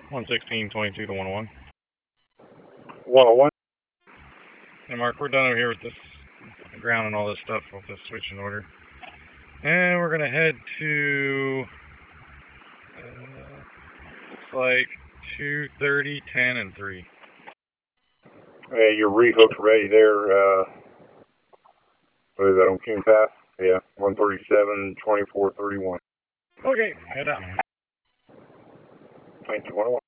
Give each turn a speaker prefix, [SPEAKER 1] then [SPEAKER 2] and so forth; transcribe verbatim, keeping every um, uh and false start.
[SPEAKER 1] one sixteen twenty-two to one oh one.
[SPEAKER 2] one oh one.
[SPEAKER 1] And Mark, we're done over here with this ground and all this stuff with this switch in order. And we're going to head to, uh, looks like two thirty, ten, and three.
[SPEAKER 2] Hey, you're rehooked ready there. Uh, what is that on King Pass? Yeah, one thirty-seven, twenty-four thirty-one.
[SPEAKER 1] Okay, head out.
[SPEAKER 2] Thank you, one oh one.